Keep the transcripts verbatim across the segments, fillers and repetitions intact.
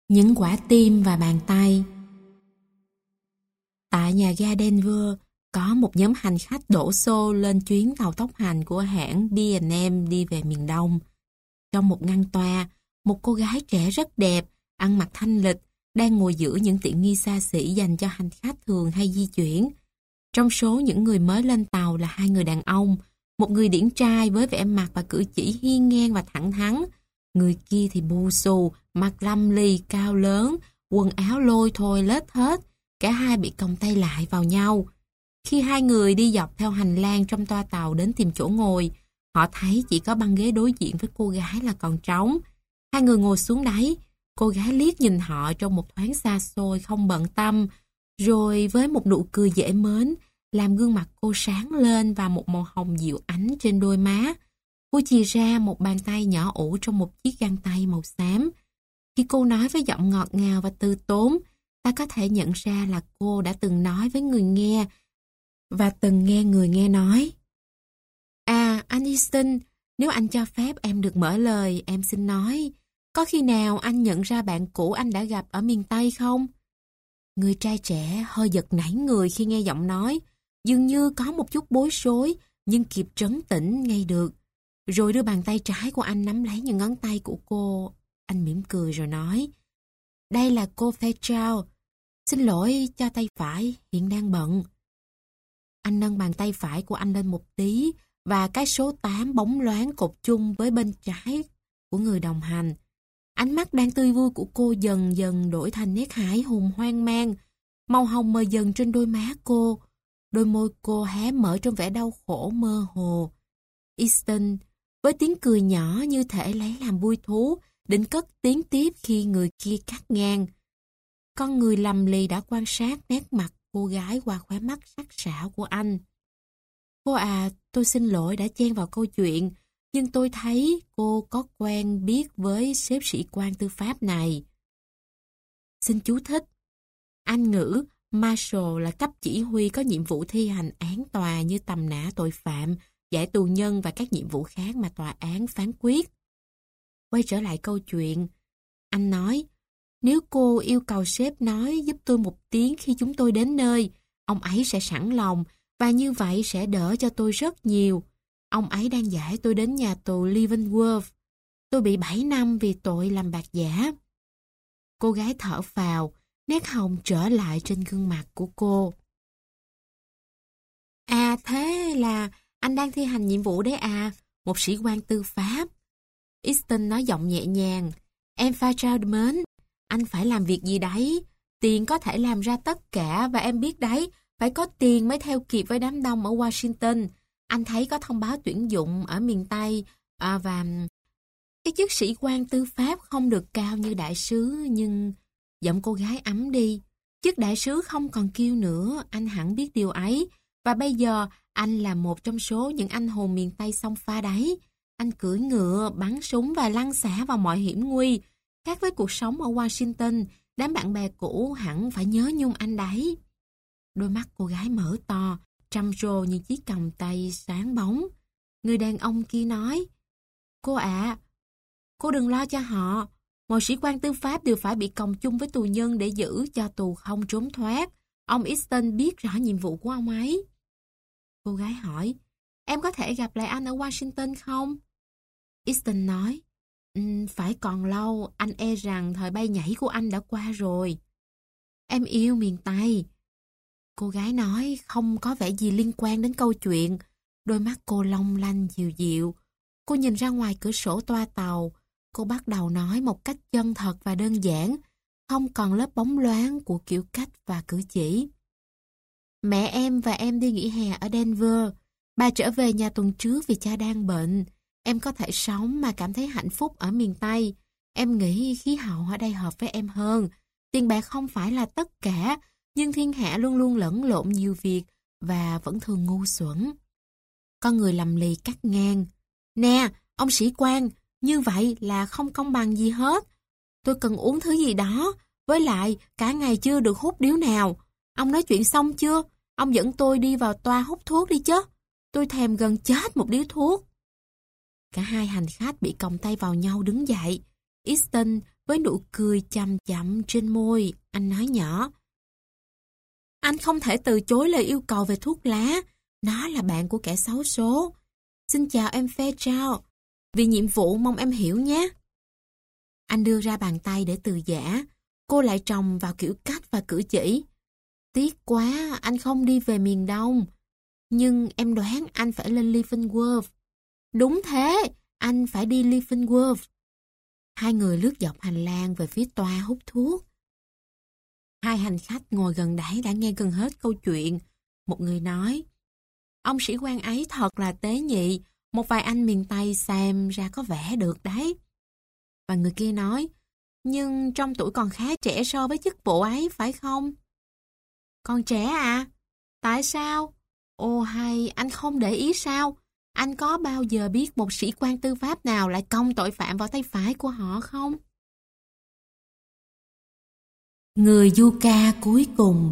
Những quả tim và bàn tay. Tại nhà ga Denver, có một nhóm hành khách đổ xô lên chuyến tàu tốc hành của hãng bê and em đi về miền Đông. Trong một ngăn toa, một cô gái trẻ rất đẹp, ăn mặc thanh lịch, đang ngồi giữa những tiện nghi xa xỉ dành cho hành khách thường hay di chuyển. Trong số những người mới lên tàu là hai người đàn ông, một người điển trai với vẻ mặt và cử chỉ hiên ngang và thẳng thắn. Người kia thì bù xù, mặt lâm ly, cao lớn, quần áo lôi thôi lết hết. Cả hai bị còng tay lại vào nhau. Khi hai người đi dọc theo hành lang trong toa tàu đến tìm chỗ ngồi, họ thấy chỉ có băng ghế đối diện với cô gái là còn trống. Hai người ngồi xuống đấy, cô gái liếc nhìn họ trong một thoáng xa xôi không bận tâm, rồi với một nụ cười dễ mến, làm gương mặt cô sáng lên và một màu hồng dịu ánh trên đôi má. Cô chìa ra một bàn tay nhỏ ủ trong một chiếc găng tay màu xám. Khi cô nói với giọng ngọt ngào và từ tốn, ta có thể nhận ra là cô đã từng nói với người nghe và từng nghe người nghe nói. À, anh Easton, nếu anh cho phép em được mở lời, em xin nói, có khi nào anh nhận ra bạn cũ anh đã gặp ở miền Tây không? Người trai trẻ hơi giật nảy người khi nghe giọng nói, dường như có một chút bối rối, nhưng kịp trấn tĩnh ngay được. Rồi đưa bàn tay trái của anh nắm lấy những ngón tay của cô. Anh mỉm cười rồi nói, đây là cô Fairchild. Xin lỗi cho tay phải, hiện đang bận. Anh nâng bàn tay phải của anh lên một tí và cái số tám bóng loáng cột chung với bên trái của người đồng hành. Ánh mắt đang tươi vui của cô dần dần đổi thành nét hãi hùng hoang mang. Màu hồng mờ dần trên đôi má cô. Đôi môi cô hé mở trong vẻ đau khổ mơ hồ. Easton, với tiếng cười nhỏ như thể lấy làm vui thú, định cất tiếng tiếp khi người kia cắt ngang. Con người lầm lì đã quan sát nét mặt cô gái qua khóe mắt sắc sảo của anh. Cô à, tôi xin lỗi đã chen vào câu chuyện, nhưng tôi thấy cô có quen biết với sếp sĩ quan tư pháp này. Xin chú thích. Anh ngữ Marshal là cấp chỉ huy có nhiệm vụ thi hành án tòa như tầm nã tội phạm, giải tù nhân và các nhiệm vụ khác mà tòa án phán quyết. Quay trở lại câu chuyện, anh nói, nếu cô yêu cầu sếp nói giúp tôi một tiếng khi chúng tôi đến nơi, ông ấy sẽ sẵn lòng và như vậy sẽ đỡ cho tôi rất nhiều. Ông ấy đang giải tôi đến nhà tù Leavenworth. Tôi bị bảy năm vì tội làm bạc giả. Cô gái thở phào, nét hồng trở lại trên gương mặt của cô. À thế là anh đang thi hành nhiệm vụ đấy à, một sĩ quan tư pháp. Easton nói giọng nhẹ nhàng. Em Fairchild mến, anh phải làm việc gì đấy. Tiền có thể làm ra tất cả và em biết đấy, phải có tiền mới theo kịp với đám đông ở Washington. Anh thấy có thông báo tuyển dụng ở miền Tây à, và cái chức sĩ quan tư pháp không được cao như đại sứ, nhưng giọng cô gái ấm đi. Chức đại sứ không còn kêu nữa, anh hẳn biết điều ấy. Và bây giờ anh là một trong số những anh hùng miền Tây xông pha đấy. Anh cưỡi ngựa, bắn súng và lăn xả vào mọi hiểm nguy. Khác với cuộc sống ở Washington, đám bạn bè cũ hẳn phải nhớ nhung anh đấy. Đôi mắt cô gái mở to, trầm trồ như chiếc còng tay sáng bóng. Người đàn ông kia nói, cô ạ, cô đừng lo cho họ. Mọi sĩ quan tư pháp đều phải bị còng chung với tù nhân để giữ cho tù không trốn thoát. Ông Easton biết rõ nhiệm vụ của ông ấy. Cô gái hỏi, em có thể gặp lại anh ở Washington không? Easton nói, um, phải còn lâu, anh e rằng thời bay nhảy của anh đã qua rồi. Em yêu miền Tây. Cô gái nói không có vẻ gì liên quan đến câu chuyện. Đôi mắt cô long lanh dịu dịu. Cô nhìn ra ngoài cửa sổ toa tàu. Cô bắt đầu nói một cách chân thật và đơn giản, không còn lớp bóng loáng của kiểu cách và cử chỉ. Mẹ em và em đi nghỉ hè ở Denver. Bà trở về nhà tuần trước vì cha đang bệnh. Em có thể sống mà cảm thấy hạnh phúc ở miền Tây. Em nghĩ khí hậu ở đây hợp với em hơn. Tiền bạc không phải là tất cả, nhưng thiên hạ luôn luôn lẫn lộn nhiều việc và vẫn thường ngu xuẩn. Con người lầm lì cắt ngang. Nè, ông sĩ quan, như vậy là không công bằng gì hết. Tôi cần uống thứ gì đó, với lại cả ngày chưa được hút điếu nào. Ông nói chuyện xong chưa? Ông dẫn tôi đi vào toa hút thuốc đi chứ. Tôi thèm gần chết một điếu thuốc. Cả hai hành khách bị còng tay vào nhau đứng dậy. Easton với nụ cười chậm chậm trên môi. Anh nói nhỏ. Anh không thể từ chối lời yêu cầu về thuốc lá. Nó là bạn của kẻ xấu số. Xin chào em Fairchild. Vì nhiệm vụ mong em hiểu nhé. Anh đưa ra bàn tay để từ giã. Cô lại trồng vào kiểu cách và cử chỉ. Tiếc quá, anh không đi về miền Đông. Nhưng em đoán anh phải lên Leavenworth. Đúng thế, anh phải đi Leavenworth. Hai người lướt dọc hành lang về phía toa hút thuốc. Hai hành khách ngồi gần đấy đã nghe gần hết câu chuyện. Một người nói, ông sĩ quan ấy thật là tế nhị, một vài anh miền Tây xem ra có vẻ được đấy. Và người kia nói, nhưng trong tuổi còn khá trẻ so với chức vụ ấy, phải không? Còn trẻ à? Tại sao? Ồ hay, anh không để ý sao? Anh có bao giờ biết một sĩ quan tư pháp nào lại cong tội phạm vào tay phải của họ không? Người Yucca cuối cùng.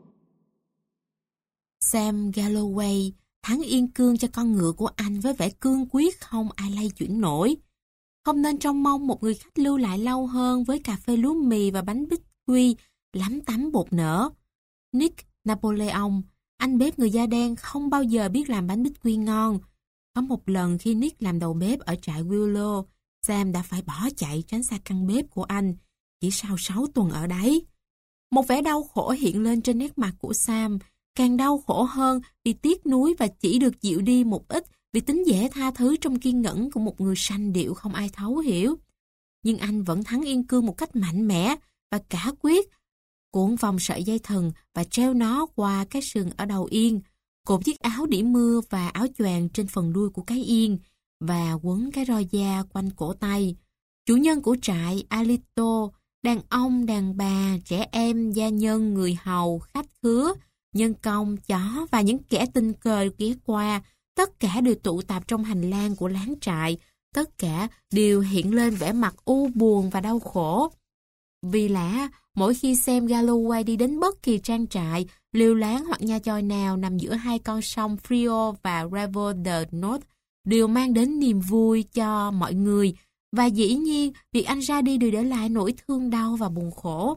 Sam Galloway thắng yên cương cho con ngựa của anh với vẻ cương quyết không ai lay chuyển nổi. Không nên trông mong một người khách lưu lại lâu hơn với cà phê lúa mì và bánh bích quy lắm tắm bột nở. Nick Napoleon, anh bếp người da đen không bao giờ biết làm bánh bích quy ngon. Có một lần khi Nick làm đầu bếp ở trại Willow, Sam đã phải bỏ chạy tránh xa căn bếp của anh, chỉ sau sáu tuần ở đấy. Một vẻ đau khổ hiện lên trên nét mặt của Sam, càng đau khổ hơn vì tiếc nuối và chỉ được dịu đi một ít vì tính dễ tha thứ trong kiên nhẫn của một người sanh điệu không ai thấu hiểu. Nhưng anh vẫn thắng yên cương một cách mạnh mẽ và cả quyết, cuộn vòng sợi dây thừng và treo nó qua cái sừng ở đầu yên, cột chiếc áo đỉ mưa và áo choàng trên phần đuôi của cái yên và quấn cái roi da quanh cổ tay. Chủ nhân của trại Alito, đàn ông, đàn bà, trẻ em, gia nhân, người hầu, khách khứa, nhân công, chó và những kẻ tình cờ ghé qua, tất cả đều tụ tập trong hành lang của láng trại, tất cả đều hiện lên vẻ mặt u buồn và đau khổ. Vì lẽ, mỗi khi xem Galloway đi đến bất kỳ trang trại, liều láng hoặc nhà chòi nào nằm giữa hai con sông Frio và River de North đều mang đến niềm vui cho mọi người, và dĩ nhiên việc anh ra đi đều để lại nỗi thương đau và buồn khổ.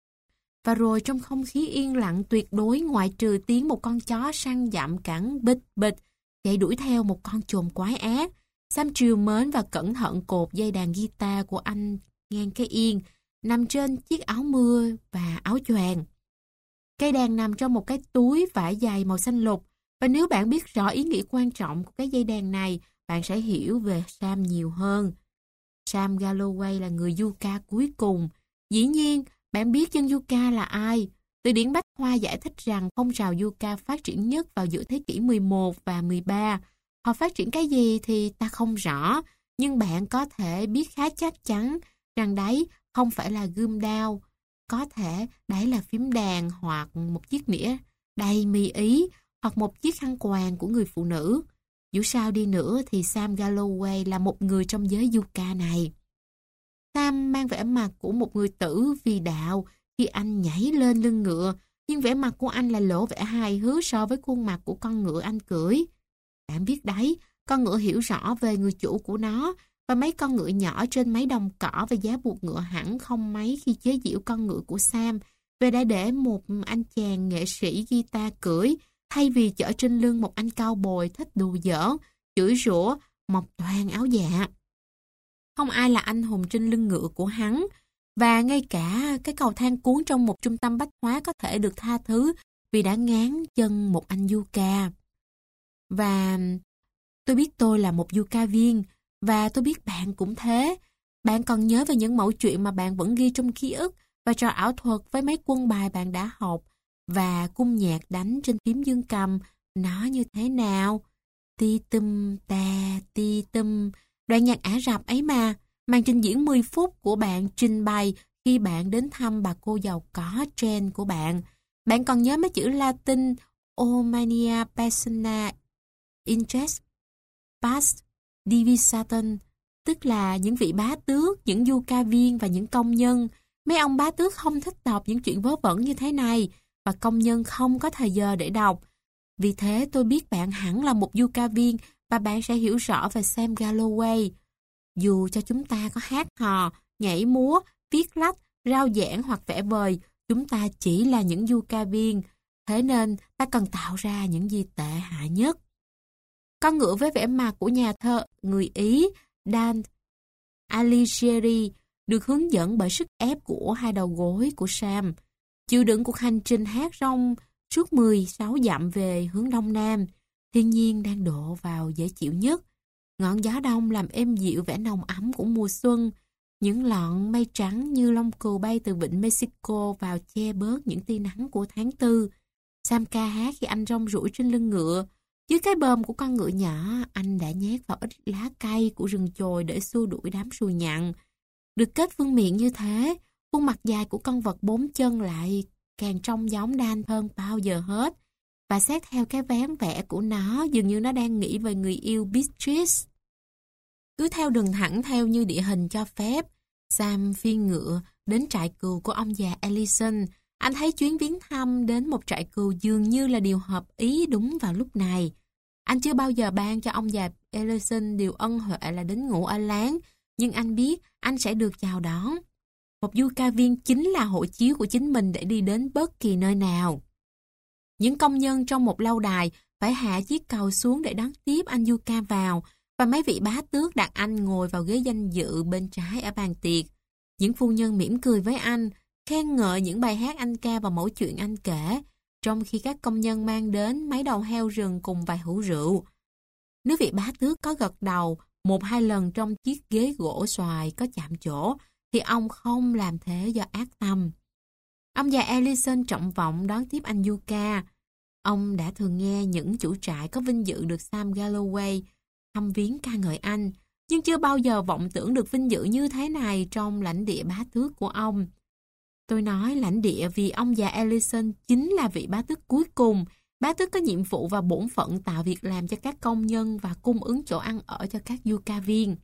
Và rồi trong không khí yên lặng tuyệt đối ngoại trừ tiếng một con chó săn dặm cẳng bịch bịch chạy đuổi theo một con chồn quái ác, Sam trìu mến và cẩn thận cột dây đàn guitar của anh ngang cái yên, nằm trên chiếc áo mưa và áo choàng. Cây đàn nằm trong một cái túi vải dày màu xanh lục, và nếu bạn biết rõ ý nghĩa quan trọng của cái dây đàn này, bạn sẽ hiểu về Sam nhiều hơn. Sam Galloway là người Yucca cuối cùng. Dĩ nhiên, bạn biết dân Yucca là ai. Từ điển Bách Khoa giải thích rằng phong trào Yucca phát triển nhất vào giữa thế kỷ mười một và mười ba. Họ phát triển cái gì thì ta không rõ, nhưng bạn có thể biết khá chắc chắn rằng đấy không phải là gươm đao. Có thể đấy là phím đàn hoặc một chiếc nĩa đầy mì ý hoặc một chiếc khăn quàng của người phụ nữ. Dù sao đi nữa thì Sam Galloway là một người trong giới Yucca này. Sam mang vẻ mặt của một người tử vì đạo khi anh nhảy lên lưng ngựa, nhưng vẻ mặt của anh là lộ vẻ hài hước so với khuôn mặt của con ngựa anh cưỡi. Bạn biết đấy, con ngựa hiểu rõ về người chủ của nó, và mấy con ngựa nhỏ trên mấy đồng cỏ và giá buộc ngựa hẳn không mấy khi chế giễu con ngựa của Sam về đã để một anh chàng nghệ sĩ guitar cưỡi thay vì chở trên lưng một anh cao bồi thích đùa giỡn, chửi rủa, mọc toàn áo dạ. Không ai là anh hùng trên lưng ngựa của hắn, và ngay cả cái cầu thang cuốn trong một trung tâm bách hóa có thể được tha thứ vì đã ngán chân một anh Yucca. Và tôi biết tôi là một Yucca viên, và tôi biết bạn cũng thế. Bạn còn nhớ về những mẫu chuyện mà bạn vẫn ghi trong ký ức và trò ảo thuật với mấy quân bài bạn đã học và cung nhạc đánh trên phím dương cầm nó như thế nào? Ti tum ta ti tum, đoạn nhạc Ả Rập ấy mà, màn trình diễn mười phút của bạn trình bày khi bạn đến thăm bà cô giàu có Jen của bạn. Bạn còn nhớ mấy chữ Latin Omnia persona intres past divisaton, tức là những vị bá tước, những Yucca viên và những công nhân. Mấy ông bá tước không thích đọc những chuyện vớ vẩn như thế này, và công nhân không có thời giờ để đọc. Vì thế tôi biết bạn hẳn là một Yucca viên và bạn sẽ hiểu rõ về Sam Galloway. Dù cho chúng ta có hát hò, nhảy múa, viết lách, rao giảng hoặc vẽ vời. Chúng ta chỉ là những du ca viên. Thế nên ta cần tạo ra những gì tệ hại nhất. Con ngựa với vẻ mặt của nhà thơ người Ý Dan Alighieri được hướng dẫn bởi sức ép của hai đầu gối của Sam, chịu đựng cuộc hành trình hát rong suốt mười sáu dặm về hướng đông nam. Thiên nhiên đang độ vào dễ chịu nhất. Ngọn gió đông làm êm dịu vẻ nồng ấm của mùa xuân. Những lọn mây trắng như lông cừu bay từ vịnh Mexico vào che bớt những tia nắng của tháng tư. Sam ca hát khi anh rong ruổi trên lưng ngựa. Dưới cái bờm của con ngựa nhỏ, anh đã nhét vào ít lá cây của rừng chồi để xua đuổi đám ruồi nhặn. Được kết vương miện như thế, khuôn mặt dài của con vật bốn chân lại càng trông giống Dan hơn bao giờ hết. Và xét theo cái vén vẽ của nó, dường như nó đang nghĩ về người yêu Beatrice. Cứ theo đường thẳng theo như địa hình cho phép, Sam phi ngựa đến trại cừu của ông già Ellison. Anh thấy chuyến viếng thăm đến một trại cừu dường như là điều hợp ý đúng vào lúc này. Anh chưa bao giờ ban cho ông già Ellison điều ân huệ là đến ngủ ở láng, nhưng anh biết anh sẽ được chào đón. Một du ca viên chính là hộ chiếu của chính mình để đi đến bất kỳ nơi nào. Những công nhân trong một lâu đài phải hạ chiếc cầu xuống để đón tiếp anh du ca vào, và mấy vị bá tước đặt anh ngồi vào ghế danh dự bên trái ở bàn tiệc. Những phu nhân mỉm cười với anh, khen ngợi những bài hát anh ca và mẩu chuyện anh kể, trong khi các công nhân mang đến mấy đầu heo rừng cùng vài hũ rượu. Nếu vị bá tước có gật đầu một hai lần trong chiếc ghế gỗ xoài có chạm chỗ, thì ông không làm thế do ác tâm. Ông già Ellison trọng vọng đón tiếp anh du ca. Ông đã thường nghe những chủ trại có vinh dự được Sam Galloway thăm viếng ca ngợi anh, nhưng chưa bao giờ vọng tưởng được vinh dự như thế này trong lãnh địa bá tước của ông. Tôi nói lãnh địa vì ông già Ellison chính là vị bá tước cuối cùng. Bá tước có nhiệm vụ và bổn phận tạo việc làm cho các công nhân và cung ứng chỗ ăn ở cho các du ca viên.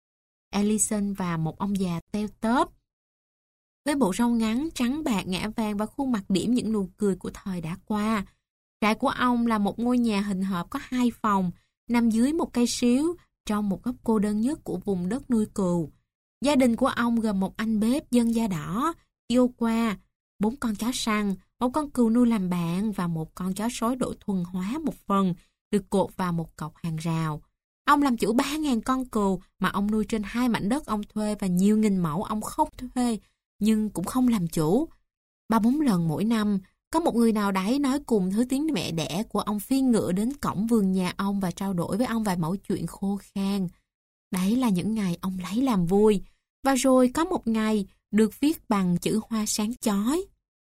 Ellison và một ông già teo tóp, với bộ râu ngắn, trắng bạc, ngã vàng và khuôn mặt điểm những nụ cười của thời đã qua. Trại của ông là một ngôi nhà hình hộp có hai phòng, nằm dưới một cây xíu, trong một góc cô đơn nhất của vùng đất nuôi cừu. Gia đình của ông gồm một anh bếp dân da đỏ, yêu qua, bốn con chó săn, một con cừu nuôi làm bạn và một con chó sói độ thuần hóa một phần, được cột vào một cọc hàng rào. Ông làm chủ ba nghìn con cừu mà ông nuôi trên hai mảnh đất ông thuê và nhiều nghìn mẫu ông không thuê, nhưng cũng không làm chủ. Ba bốn lần mỗi năm, có một người nào đấy nói cùng thứ tiếng mẹ đẻ của ông phi ngựa đến cổng vườn nhà ông và trao đổi với ông vài mẩu chuyện khô khan. Đấy là những ngày ông lấy làm vui. Và rồi có một ngày được viết bằng chữ hoa sáng chói.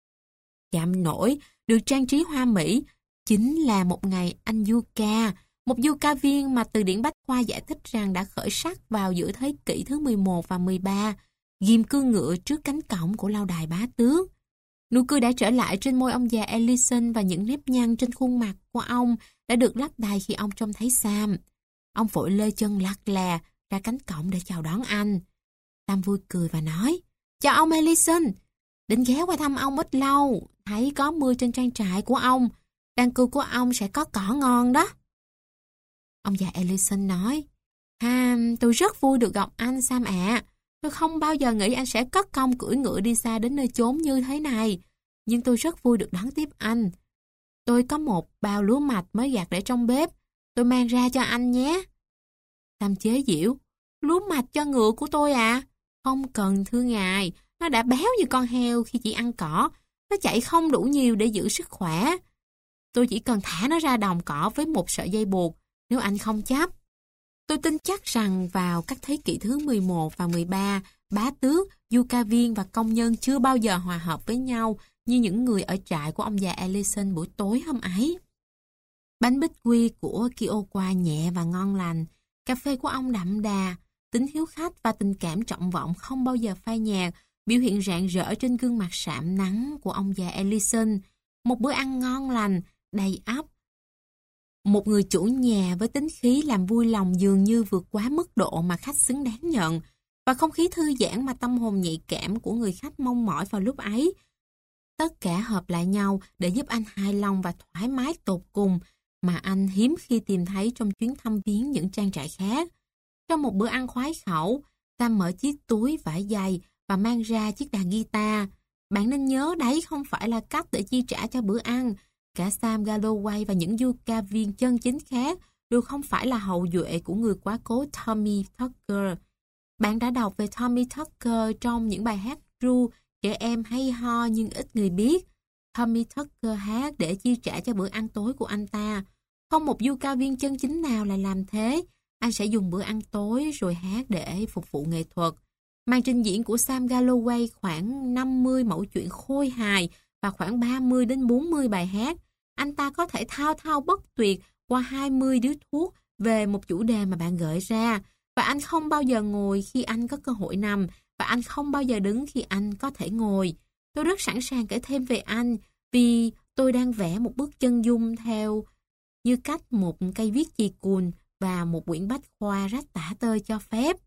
Chạm nổi, được trang trí hoa mỹ, chính là một ngày anh du ca, một du ca viên mà từ điển Bách Khoa giải thích rằng đã khởi sắc vào giữa thế kỷ thứ mười một và mười ba, ghim cương ngựa trước cánh cổng của lâu đài bá tước. Nụ cười đã trở lại trên môi ông già Ellison và những nếp nhăn trên khuôn mặt của ông đã được lấp đầy khi ông trông thấy Sam. Ông vội lê chân lắc lè ra cánh cổng để chào đón anh. Sam vui cười và nói, chào ông Ellison, định ghé qua thăm ông ít lâu, thấy có mưa trên trang trại của ông, đàn cừu của ông sẽ có cỏ ngon đó. Ông già Ellison nói, ha, tôi rất vui được gặp anh Sam ạ. Tôi không bao giờ nghĩ anh sẽ cất công cưỡi ngựa đi xa đến nơi chốn như thế này, nhưng tôi rất vui được đón tiếp anh. Tôi có một bao lúa mạch mới gặt để trong bếp, tôi mang ra cho anh nhé. Sam chế giễu, lúa mạch cho ngựa của tôi à? Không cần thưa ngài, nó đã béo như con heo khi chỉ ăn cỏ, nó chạy không đủ nhiều để giữ sức khỏe. Tôi chỉ cần thả nó ra đồng cỏ với một sợi dây buộc, nếu anh không chấp. Tôi tin chắc rằng vào các thế kỷ thứ mười một và mười ba, bá tước, du ca viên và công nhân chưa bao giờ hòa hợp với nhau như những người ở trại của ông già Ellison buổi tối hôm ấy. Bánh bích quy của Kiowa nhẹ và ngon lành, cà phê của ông đậm đà, tính hiếu khách và tình cảm trọng vọng không bao giờ phai nhạt, biểu hiện rạng rỡ trên gương mặt sạm nắng của ông già Ellison. Một bữa ăn ngon lành, đầy ắp. Một người chủ nhà với tính khí làm vui lòng dường như vượt quá mức độ mà khách xứng đáng nhận, và không khí thư giãn mà tâm hồn nhạy cảm của người khách mong mỏi vào lúc ấy. Tất cả hợp lại nhau để giúp anh hài lòng và thoải mái tột cùng mà anh hiếm khi tìm thấy trong chuyến thăm viếng những trang trại khác. Trong một bữa ăn khoái khẩu, Sam mở chiếc túi vải dày và mang ra chiếc đàn guitar. Bạn nên nhớ đấy không phải là cách để chi trả cho bữa ăn. Cả Sam Galloway và những du ca viên chân chính khác đều không phải là hậu duệ của người quá cố Tommy Tucker. Bạn đã đọc về Tommy Tucker trong những bài hát ru trẻ em hay ho nhưng ít người biết. Tommy Tucker hát để chi trả cho bữa ăn tối của anh ta. Không một du ca viên chân chính nào lại làm thế. Anh sẽ dùng bữa ăn tối rồi hát để phục vụ nghệ thuật. Màn trình diễn của Sam Galloway khoảng năm mươi mẫu chuyện khôi hài và khoảng ba mươi đến bốn mươi bài hát. Anh ta có thể thao thao bất tuyệt qua hai mươi điếu thuốc về một chủ đề mà bạn gợi ra. Và anh không bao giờ ngồi khi anh có cơ hội nằm, và anh không bao giờ đứng khi anh có thể ngồi. Tôi rất sẵn sàng kể thêm về anh, vì tôi đang vẽ một bức chân dung theo như cách một cây viết chì cùn và một quyển bách khoa rách tả tơi cho phép.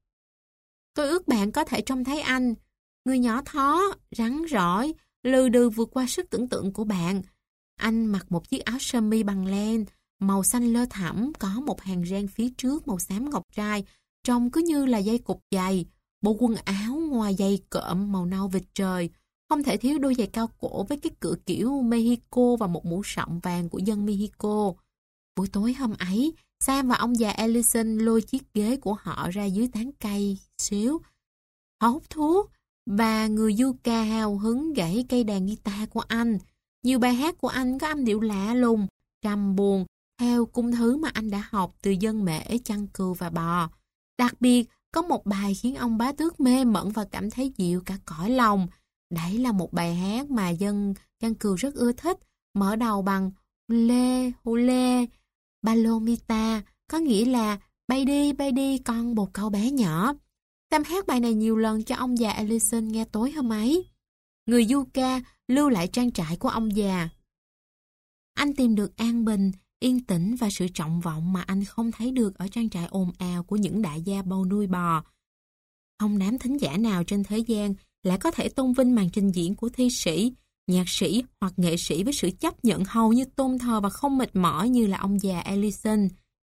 Tôi ước bạn có thể trông thấy anh, người nhỏ thó, rắn rỏi, lừ đừ vượt qua sức tưởng tượng của bạn. Anh mặc một chiếc áo sơ mi bằng len, màu xanh lơ thẳm, có một hàng ren phía trước màu xám ngọc trai, trông cứ như là dây cục giày. Bộ quần áo ngoài giày cộm màu nâu vịt trời, không thể thiếu đôi giày cao cổ với cái cựa kiểu Mexico và một mũ sọng vàng của dân Mexico. Buổi tối hôm ấy, Sam và ông già Ellison lôi chiếc ghế của họ ra dưới tán cây xíu. Họ hút thuốc, và người du ca hào hứng gãy cây đàn guitar của anh. Nhiều bài hát của anh có âm điệu lạ lùng, trầm buồn, theo cung thứ mà anh đã học từ dân mễ, chăn cừu và bò. Đặc biệt, có một bài khiến ông bá tước mê mẩn và cảm thấy dịu cả cõi lòng. Đấy là một bài hát mà dân chăn cừu rất ưa thích, mở đầu bằng Hule, hule, Palomita, có nghĩa là bay đi, bay đi con bồ câu bé nhỏ. Sam hát bài này nhiều lần cho ông già Ellison nghe tối hôm ấy. Người du ca lưu lại trang trại của ông già. Anh tìm được an bình, yên tĩnh và sự trọng vọng mà anh không thấy được ở trang trại ồn ào của những đại gia bầu nuôi bò. Không đám thính giả nào trên thế gian lại có thể tôn vinh màn trình diễn của thi sĩ, nhạc sĩ hoặc nghệ sĩ với sự chấp nhận hầu như tôn thờ và không mệt mỏi như là ông già Ellison.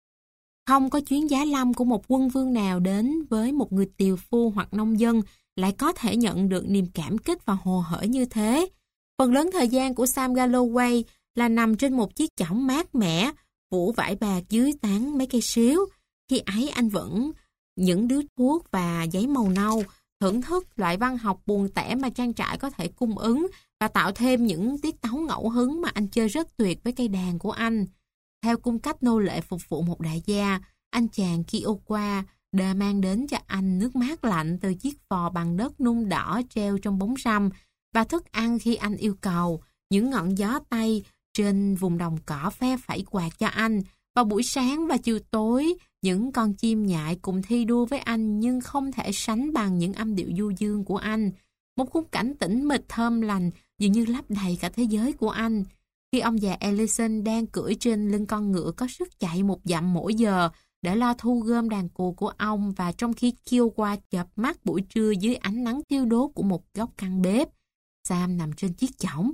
Không có chuyến giá lâm của một quân vương nào đến với một người tiều phu hoặc nông dân lại có thể nhận được niềm cảm kích và hồ hởi như thế. Phần lớn thời gian của Sam Galloway là nằm trên một chiếc chõng mát mẻ, phủ vải bạc dưới tán mấy cây xíu. Khi ấy anh vẫn những điếu thuốc và giấy màu nâu, thưởng thức loại văn học buồn tẻ mà trang trại có thể cung ứng và tạo thêm những tiết tấu ngẫu hứng mà anh chơi rất tuyệt với cây đàn của anh. Theo cung cách nô lệ phục vụ một đại gia, anh chàng Kiowa đã mang đến cho anh nước mát lạnh từ chiếc vò bằng đất nung đỏ treo trong bóng râm và thức ăn khi anh yêu cầu. Những ngọn gió Tây trên vùng đồng cỏ phe phẩy quạt cho anh. Vào buổi sáng và chiều tối, những con chim nhại cùng thi đua với anh nhưng không thể sánh bằng những âm điệu du dương của anh. Một khung cảnh tĩnh mịch thơm lành dường như lấp đầy cả thế giới của anh. Khi ông già Ellison đang cưỡi trên lưng con ngựa có sức chạy một dặm mỗi giờ để lo thu gom đàn cù của ông, và trong khi Kiowa chợp mắt buổi trưa dưới ánh nắng thiêu đốt của một góc căn bếp, Sam nằm trên chiếc chõng.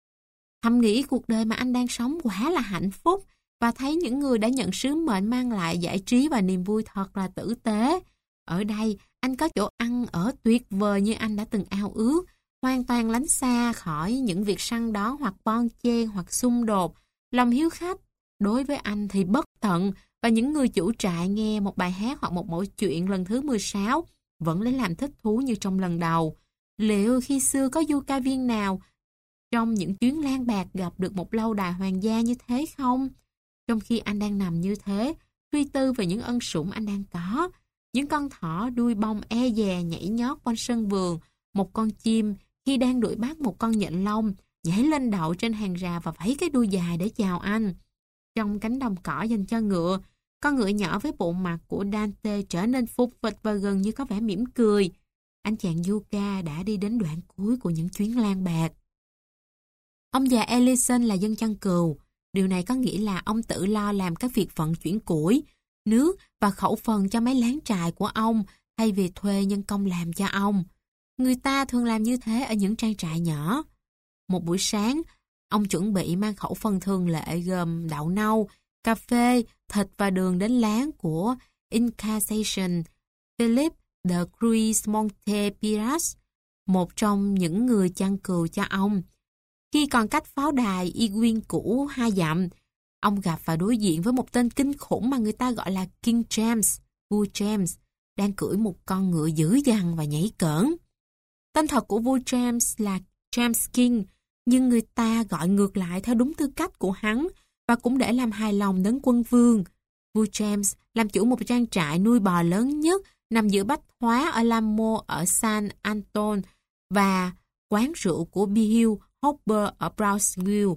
Thầm nghĩ cuộc đời mà anh đang sống quả là hạnh phúc, và thấy những người đã nhận sứ mệnh mang lại giải trí và niềm vui thật là tử tế. Ở đây, anh có chỗ ăn ở tuyệt vời như anh đã từng ao ước, hoàn toàn lánh xa khỏi những việc săn đón hoặc bon chen hoặc xung đột. Lòng hiếu khách đối với anh thì bất tận, và những người chủ trại nghe một bài hát hoặc một mẩu chuyện lần thứ mười sáu vẫn lấy làm thích thú như trong lần đầu. Liệu khi xưa có du ca viên nào trong những chuyến lang bạc gặp được một lâu đài hoàng gia như thế không? Trong khi anh đang nằm như thế, suy tư về những ân sủng anh đang có, những con thỏ đuôi bông e dè nhảy nhót quanh sân vườn, một con chim khi đang đuổi bắt một con nhện lông nhảy lên đậu trên hàng rào và vẫy cái đuôi dài để chào anh. Trong cánh đồng cỏ dành cho ngựa, con ngựa nhỏ với bộ mặt của Dante trở nên phục vịch và gần như có vẻ mỉm cười. Anh chàng Yuka đã đi đến đoạn cuối của những chuyến lang bạc. Ông già Ellison là dân chăn cừu. Điều này có nghĩa là ông tự lo làm các việc vận chuyển củi, nước và khẩu phần cho mấy láng trại của ông thay vì thuê nhân công làm cho ông. Người ta thường làm như thế ở những trang trại nhỏ. Một buổi sáng, ông chuẩn bị mang khẩu phần thường lệ gồm đậu nâu, cà phê, thịt và đường đến láng của Incassation. Philip The Cruz Montepiras, một trong những người chăn cừu cho ông. Khi còn cách pháo đài Ewing cũ hai dặm, ông gặp và đối diện với một tên kinh khủng mà người ta gọi là King James, vua James, đang cưỡi một con ngựa dữ dằn và nhảy cỡn. Tên thật của vua James là James King, nhưng người ta gọi ngược lại theo đúng tư cách của hắn và cũng để làm hài lòng đấng quân vương. Vua James làm chủ một trang trại nuôi bò lớn nhất nằm giữa bách hóa ở Lamo ở San Anton và quán rượu của Bill Hopper ở Brownsville.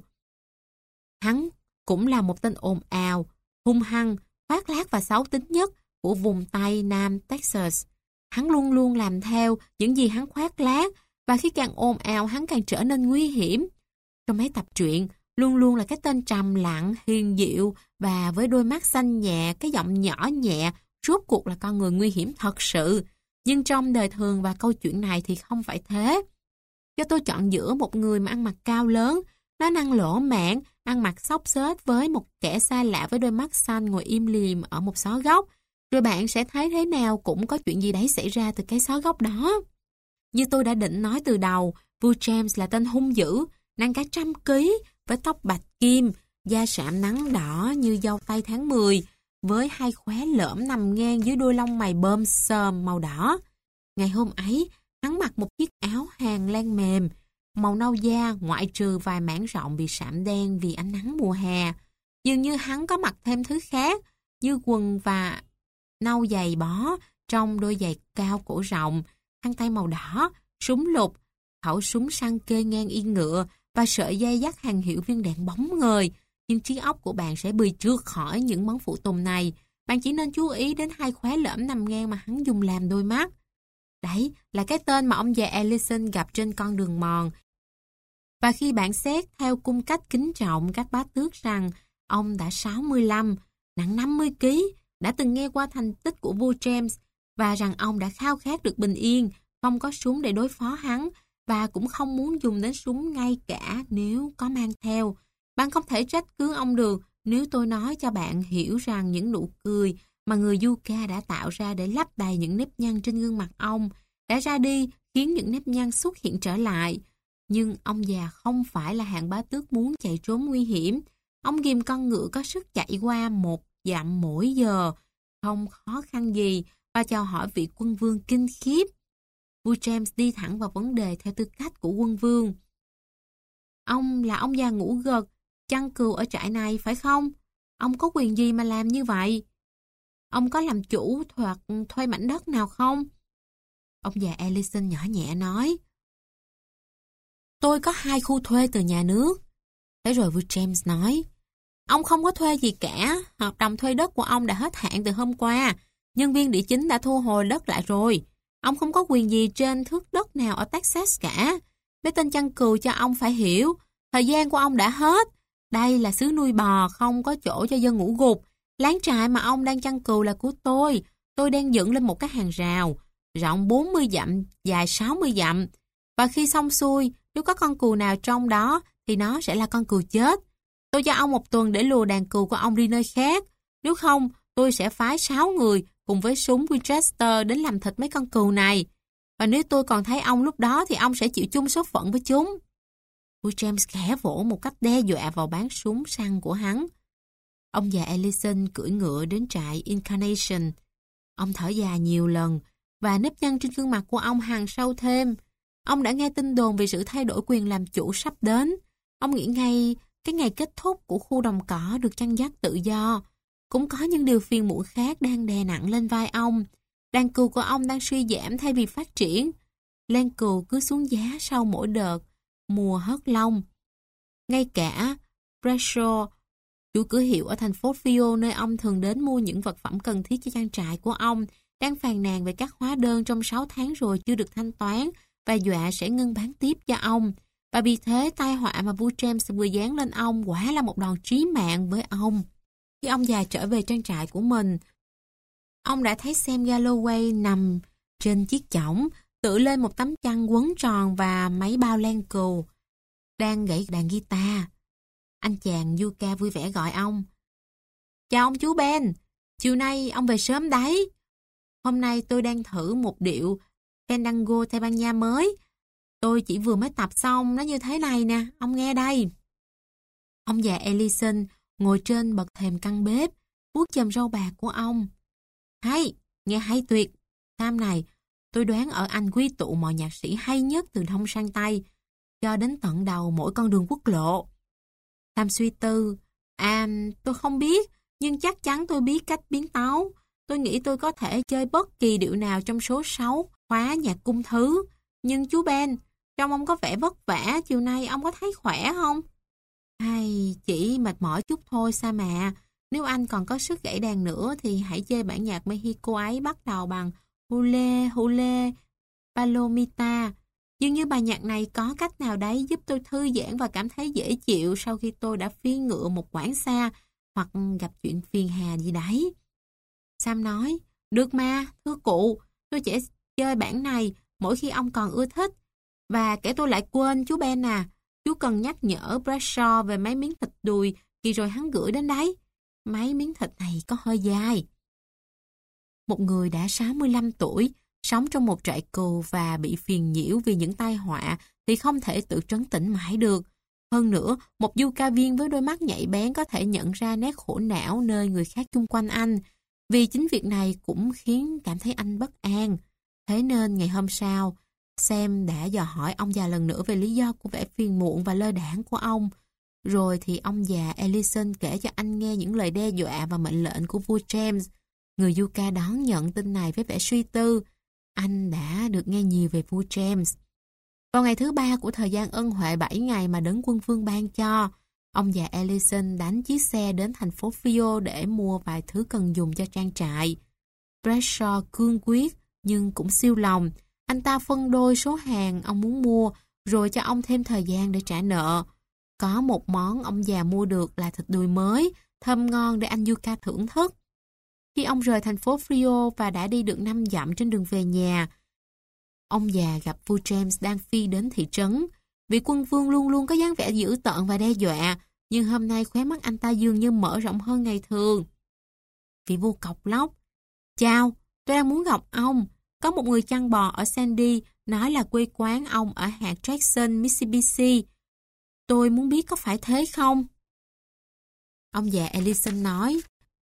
Hắn cũng là một tên ồn ào, hung hăng, khoác lác và xấu tính nhất của vùng Tây Nam Texas. Hắn luôn luôn làm theo những gì hắn khoác lác, và khi càng ồn ào hắn càng trở nên nguy hiểm. Trong mấy tập truyện, luôn luôn là cái tên trầm lặng, hiền diệu và với đôi mắt xanh nhẹ, cái giọng nhỏ nhẹ, rốt cuộc là con người nguy hiểm thật sự. Nhưng trong đời thường và câu chuyện này thì không phải thế. Cho tôi chọn giữa một người mà ăn mặc cao lớn, nói năng lỗ mãng, ăn mặc xốc xếch với một kẻ xa lạ với đôi mắt xanh ngồi im lìm ở một xó góc. Rồi bạn sẽ thấy thế nào cũng có chuyện gì đấy xảy ra từ cái xó góc đó. Như tôi đã định nói từ đầu, vua James là tên hung dữ, nặng cả trăm ký, với tóc bạch kim, da sạm nắng đỏ như dâu tây tháng mười, với hai khóe lởm nằm ngang dưới đôi lông mày bơm sờm màu đỏ. Ngày hôm ấy, hắn mặc một chiếc áo hàng len mềm, màu nâu da ngoại trừ vài mảng rộng bị sạm đen vì ánh nắng mùa hè. Dường như hắn có mặc thêm thứ khác, như quần và nâu giày bó trong đôi giày cao cổ rộng, khăn tay màu đỏ, súng lục, khẩu súng săn kê ngang yên ngựa và sợi dây dắt hàng hiệu viên đạn bóng ngời. Nhưng trí óc của bạn sẽ bị trượt khỏi những món phụ tùng này. Bạn chỉ nên chú ý đến hai khóe lởm nằm ngang mà hắn dùng làm đôi mắt. Đấy là cái tên mà ông già Ellison gặp trên con đường mòn. Và khi bạn xét theo cung cách kính trọng các bá tước rằng ông đã sáu mươi lăm, nặng năm mươi ký, đã từng nghe qua thành tích của vua James và rằng ông đã khao khát được bình yên, không có súng để đối phó hắn và cũng không muốn dùng đến súng ngay cả nếu có mang theo. Bạn không thể trách cứ ông được nếu tôi nói cho bạn hiểu rằng những nụ cười mà người Yucca đã tạo ra để lấp đầy những nếp nhăn trên gương mặt ông đã ra đi khiến những nếp nhăn xuất hiện trở lại. Nhưng ông già không phải là hạng bá tước muốn chạy trốn nguy hiểm. Ông ghìm con ngựa có sức chạy qua một dặm mỗi giờ, không khó khăn gì, và chào hỏi vị quân vương kinh khiếp. Vua James đi thẳng vào vấn đề theo tư cách của quân vương. Ông là ông già ngủ gật, chăn cừu ở trại này phải không? Ông có quyền gì mà làm như vậy? Ông có làm chủ hoặc thuê mảnh đất nào không? Ông già Ellison nhỏ nhẹ nói. Tôi có hai khu thuê từ nhà nước. Thế rồi vua James nói. Ông không có thuê gì cả, hợp đồng thuê đất của ông đã hết hạn từ hôm qua. Nhân viên địa chính đã thu hồi đất lại rồi. Ông không có quyền gì trên thước đất nào ở Texas cả. Mấy tên chăn cừu cho ông phải hiểu, thời gian của ông đã hết. Đây là xứ nuôi bò, không có chỗ cho dân ngủ gục. Láng trại mà ông đang chăn cừu là của tôi. Tôi đang dựng lên một cái hàng rào, rộng bốn mươi dặm, dài sáu mươi dặm. Và khi xong xuôi, nếu có con cừu nào trong đó, thì nó sẽ là con cừu chết. Tôi cho ông một tuần để lùa đàn cừu của ông đi nơi khác. Nếu không, tôi sẽ phái sáu người cùng với súng Winchester đến làm thịt mấy con cừu này. Và nếu tôi còn thấy ông lúc đó thì ông sẽ chịu chung số phận với chúng. Vua James khẽ vỗ một cách đe dọa vào bán súng săn của hắn. Ông già Ellison cưỡi ngựa đến trại Incarnation. Ông thở dài nhiều lần và nếp nhăn trên gương mặt của ông hằn sâu thêm. Ông đã nghe tin đồn về sự thay đổi quyền làm chủ sắp đến. Ông nghĩ ngay cái ngày kết thúc của khu đồng cỏ được chăn dắt tự do. Cũng có những điều phiền muộn khác đang đè nặng lên vai ông. Đàn cừu của ông đang suy giảm thay vì phát triển. Len cừu cứ xuống giá sau mỗi đợt mùa hớt lông. Ngay cả Bradshaw, chủ cửa hiệu ở thành phố Fio nơi ông thường đến mua những vật phẩm cần thiết cho trang trại của ông, đang phàn nàn về các hóa đơn trong sáu tháng rồi chưa được thanh toán và dọa sẽ ngưng bán tiếp cho ông. Và vì thế tai họa mà vua James vừa giáng lên ông quả là một đòn chí mạng với ông. Khi ông già trở về trang trại của mình, ông đã thấy Sam Galloway nằm trên chiếc chõng, tựa lên một tấm chăn quấn tròn và mấy bao len cừu, đang gãy đàn guitar. Anh chàng Yucca vui vẻ gọi ông. Chào ông chú Ben, chiều nay ông về sớm đấy. Hôm nay tôi đang thử một điệu Fandango Tây Ban Nha mới. Tôi chỉ vừa mới tập xong, nó như thế này nè, ông nghe đây. Ông già Ellison ngồi trên bậc thềm căn bếp, vuốt chòm râu bạc của ông. Hay, nghe hay tuyệt. Sam này, tôi đoán ở Anh quy tụ mọi nhạc sĩ hay nhất từ Đông sang Tây, cho đến tận đầu mỗi con đường quốc lộ. Sam suy tư. À, tôi không biết, nhưng chắc chắn tôi biết cách biến tấu. Tôi nghĩ tôi có thể chơi bất kỳ điệu nào trong số sáu khóa nhạc cung thứ. Nhưng chú Ben, trông ông có vẻ vất vả, chiều nay ông có thấy khỏe không? Hay, chỉ mệt mỏi chút thôi Sam à. Nếu anh còn có sức gãy đàn nữa thì hãy chơi bản nhạc Mexico ấy bắt đầu bằng Hule Hule Palomita. Dường như bài nhạc này có cách nào đấy giúp tôi thư giãn và cảm thấy dễ chịu sau khi tôi đã phi ngựa một quãng xa hoặc gặp chuyện phiền hà gì đấy. Sam nói, được mà, thưa cụ, tôi sẽ chơi bản này mỗi khi ông còn ưa thích. Và kể tôi lại quên chú Ben à, chú cần nhắc nhở Bradshaw về mấy miếng thịt đùi khi rồi hắn gửi đến đấy. Mấy miếng thịt này có hơi dài. Một người đã sáu mươi lăm tuổi, sống trong một trại cừu và bị phiền nhiễu vì những tai họa thì không thể tự trấn tĩnh mãi được. Hơn nữa, một du ca viên với đôi mắt nhạy bén có thể nhận ra nét khổ não nơi người khác chung quanh anh. Vì chính việc này cũng khiến cảm thấy anh bất an. Thế nên ngày hôm sau, Sam đã dò hỏi ông già lần nữa về lý do của vẻ phiền muộn và lơ đãng của ông. Rồi thì ông già Ellison kể cho anh nghe những lời đe dọa và mệnh lệnh của vua James. Người Yucca đón nhận tin này với vẻ suy tư. Anh đã được nghe nhiều về vua James. Vào ngày thứ ba của thời gian ân huệ bảy ngày mà đấng quân vương ban cho, ông già Ellison đánh chiếc xe đến thành phố Frio để mua vài thứ cần dùng cho trang trại. Bradshaw cương quyết nhưng cũng siêu lòng. Anh ta phân đôi số hàng ông muốn mua rồi cho ông thêm thời gian để trả nợ. Có một món ông già mua được là thịt đùi mới, thơm ngon để anh Yucca thưởng thức. Khi ông rời thành phố Frio và đã đi được năm dặm trên đường về nhà, ông già gặp vua James đang phi đến thị trấn. Vị quân vương luôn luôn có dáng vẻ dữ tợn và đe dọa, nhưng hôm nay khóe mắt anh ta dường như mở rộng hơn ngày thường. Vị vua cộc lốc. Chào, tôi đang muốn gặp ông. Có một người chăn bò ở Sandy nói là quê quán ông ở hạt Jackson, Mississippi. Tôi muốn biết có phải thế không? Ông già Ellison nói,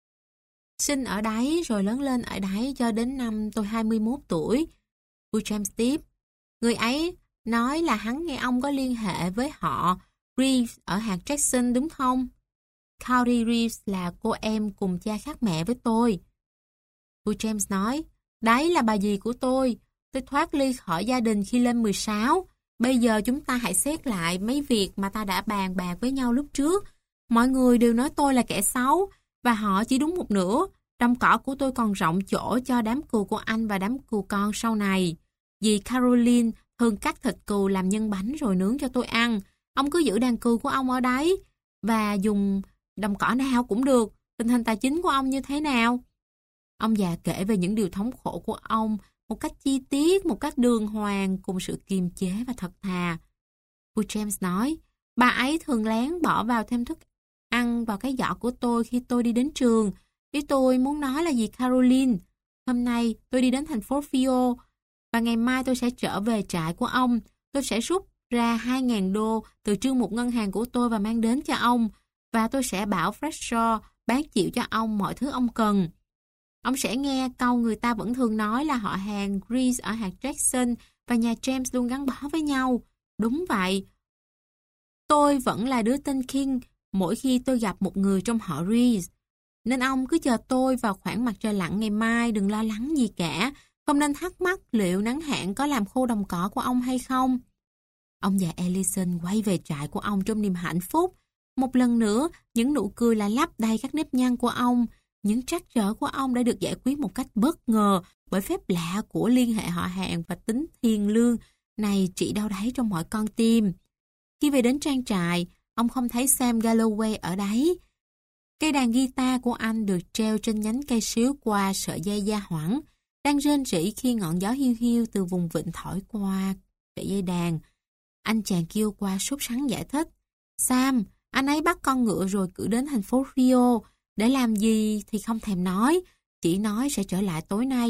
sinh ở đấy rồi lớn lên ở đấy cho đến năm tôi hai mươi mốt tuổi. Vua James tiếp, người ấy nói là hắn nghe ông có liên hệ với họ Reeves ở hạt Jackson đúng không? Cody Reeves là cô em cùng cha khác mẹ với tôi. Vua James nói, đấy là bà dì của tôi. Tôi thoát ly khỏi gia đình khi lên mười sáu. Bây giờ chúng ta hãy xét lại mấy việc mà ta đã bàn bạc với nhau lúc trước. Mọi người đều nói tôi là kẻ xấu, và họ chỉ đúng một nửa. Đồng cỏ của tôi còn rộng chỗ cho đám cừu của anh và đám cừu con sau này. Dì Caroline thường cắt thịt cừu làm nhân bánh rồi nướng cho tôi ăn. Ông cứ giữ đàn cừu của ông ở đấy, và dùng đồng cỏ nào cũng được. Tình hình tài chính của ông như thế nào? Ông già kể về những điều thống khổ của ông một cách chi tiết, một cách đường hoàng, cùng sự kiềm chế và thật thà. Vua James nói, bà ấy thường lén bỏ vào thêm thức ăn vào cái giỏ của tôi khi tôi đi đến trường. Ý tôi muốn nói là gì Caroline? Hôm nay tôi đi đến thành phố Fio, và ngày mai tôi sẽ trở về trại của ông. Tôi sẽ rút ra hai nghìn đô từ trương một ngân hàng của tôi và mang đến cho ông, và tôi sẽ bảo Bradshaw bán chịu cho ông mọi thứ ông cần. Ông sẽ nghe câu người ta vẫn thường nói là họ hàng Reeves ở hạt Jackson và nhà James luôn gắn bó với nhau. Đúng vậy. Tôi vẫn là đứa tên King mỗi khi tôi gặp một người trong họ Reeves. Nên ông cứ chờ tôi vào khoảng mặt trời lặn ngày mai, đừng lo lắng gì cả. Không nên thắc mắc liệu nắng hạn có làm khô đồng cỏ của ông hay không. Ông già Ellison quay về trại của ông trong niềm hạnh phúc. Một lần nữa, những nụ cười lại lấp đầy các nếp nhăn của ông. Những trắc trở của ông đã được giải quyết một cách bất ngờ bởi phép lạ của liên hệ họ hàng và tính thiêng liêng này trị đau đáy trong mọi con tim. Khi về đến trang trại, ông không thấy Sam Galloway ở đấy. Cây đàn guitar của anh được treo trên nhánh cây xíu qua sợi dây da hoẳng, đang rên rỉ khi ngọn gió hiu hiu từ vùng vịnh thổi qua sợi dây đàn. Anh chàng kêu qua sốt sắng giải thích. Sam, anh ấy bắt con ngựa rồi cử đến thành phố Rio. Để làm gì thì không thèm nói, chỉ nói sẽ trở lại tối nay.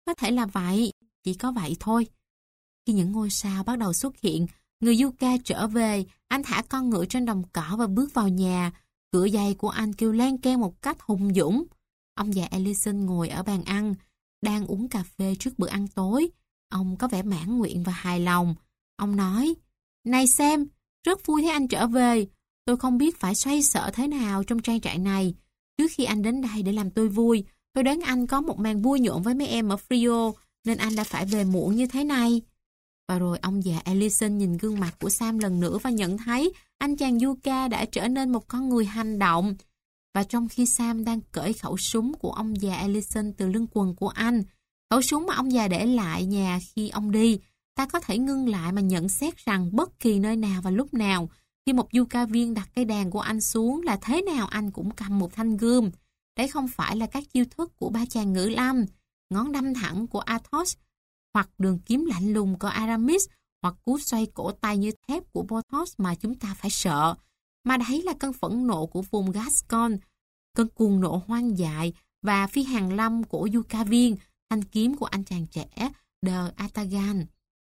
có thể là vậy, chỉ có vậy thôi. Khi những ngôi sao bắt đầu xuất hiện, người Yuka trở về, anh thả con ngựa trên đồng cỏ và bước vào nhà. Cửa giày của anh kêu len keng một cách hùng dũng. Ông già Ellison ngồi ở bàn ăn, đang uống cà phê trước bữa ăn tối. Ông có vẻ mãn nguyện và hài lòng. Ông nói, này Sam, rất vui thấy anh trở về. Tôi không biết phải xoay sở thế nào trong trang trại này. Trước khi anh đến đây để làm tôi vui, tôi đoán anh có một màn vui nhộn với mấy em ở Frio, nên anh đã phải về muộn như thế này. Và rồi ông già Ellison nhìn gương mặt của Sam lần nữa và nhận thấy anh chàng Yuka đã trở nên một con người hành động. Và trong khi Sam đang cởi khẩu súng của ông già Ellison từ lưng quần của anh, khẩu súng mà ông già để lại nhà khi ông đi, ta có thể ngưng lại mà nhận xét rằng bất kỳ nơi nào và lúc nào, khi một Yuka viên đặt cây đàn của anh xuống là thế nào anh cũng cầm một thanh gươm. Đấy không phải là các chiêu thức của ba chàng ngữ lâm, ngón đâm thẳng của Athos, hoặc đường kiếm lạnh lùng của Aramis, hoặc cú xoay cổ tay như thép của Porthos mà chúng ta phải sợ. Mà đấy là cơn phẫn nộ của vùng Gascon, cơn cuồng nộ hoang dại và phi hàn lâm của Yuka viên, thanh kiếm của anh chàng trẻ de Atagan.